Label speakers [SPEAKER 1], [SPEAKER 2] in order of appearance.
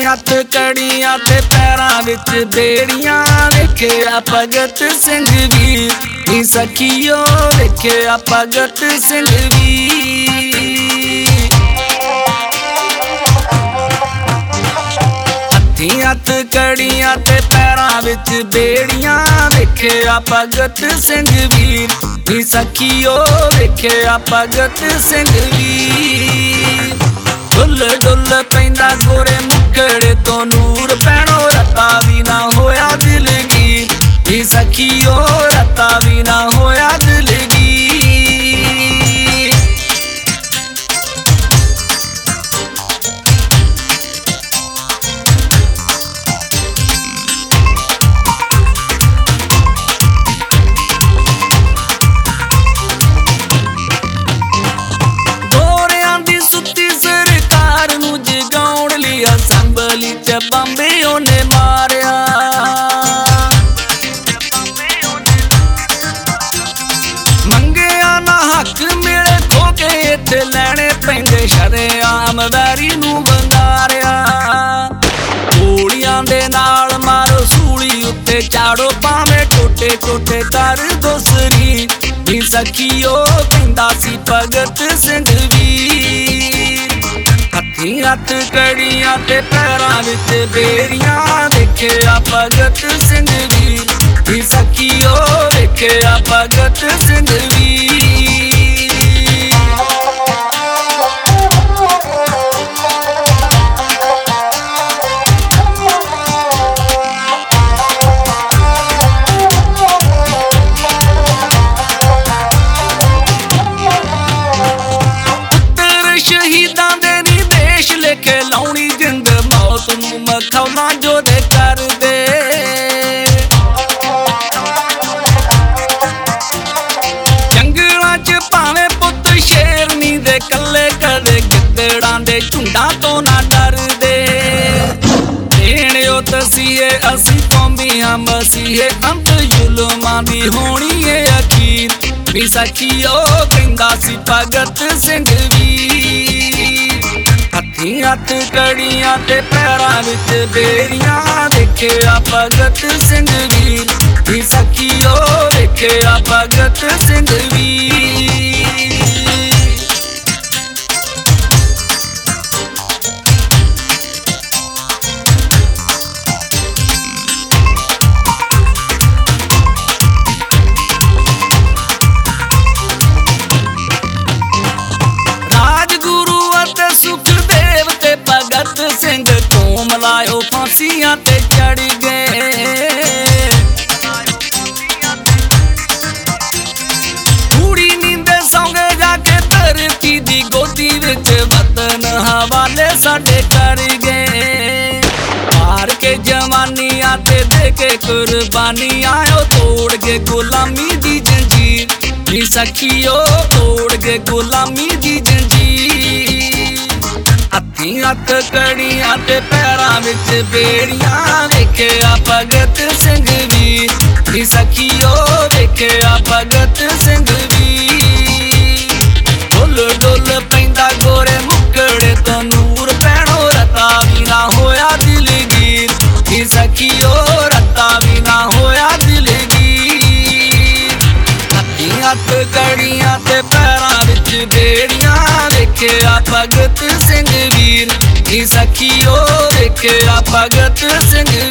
[SPEAKER 1] हथ कड़ियां ते पैरां विच बेड़ियां वेखिया भगत सिंह वीर नी सखियो वेखिया भगत सिंह वीर। हथ कड़ियां ते पैरां विच बेड़ियां वेखिया भगत सिंह वीर नी सखियो वेखिया भगत सिंह वीर। डुल डुल पैंदा गोरे मुखड़े तो नूर पैणो रता भी ना होया दिलगीर नी सखियो रता भी ना होया दिलगीर। असैंबली च बंबे ओने मारिया मंगिया ना हक मिले खोके इत्थे लैणे पैंदे शरेआम वैरी नूं वंगारिया। गोलियां दे नाल मारो सूली उत्ते चाड़ो भावें टोटे टोटे कर दोसरी नी सखियो कहंदा सी भगत सिंह वीर। हथ कड़ियां ते पैरां विच बेड़ियां वेखिया भगत सिंह वीर नी सखियो वेखिया भगत सिंह वीर। पुत्तर शहीदां दे लेके लाउनी जिंद मौत नूं मखौला जो दे कर दे। जंगलां च भावें पुत्त शेरनी दे कल्ले कदे गिद्दड़ां दे झुंडां तो ना डर दे। देण ओ तसीहे असी कौमियां मसीहे अंत जुल्मां दी होनी है अखीर नी सखियो कहंदा सी भगत सिंह वीर। हथ कड़ियां ते पैरां विच बेड़ियां वेखिया भगत सिंह वीर नी सखियो वेखिया भगत सिंह वीर। भगत सिंह को मलायो फांसियां ते चढ़ गए। कूड़ी नींदे सौंगे जाके धरती दी गोदी विच वतन हवाले साडे कर गए। मार के जवानियां ते दे के कुर्बानियां ओ तोड़ के गुलामी दी जंजीर नी सखियो तोड़ के गुलामी दी जंजीर। हथ कड़ियां ते पैरां विच बेड़ियां वेखिया भगत सिंह वीर नी सखियो वेखिया भगत सिंह वीर। डुल डुल पैंदा गोरे मुखड़े तो नूर पैणो रता भी ना होया दिलगीर नी सखियो रता भी ना होया दिलगीर। हथ कड़ियां ते पैरां विच बेड़ियां वेखिया भगत सिंह वीर नी सखियो वेखिया भगत सिंह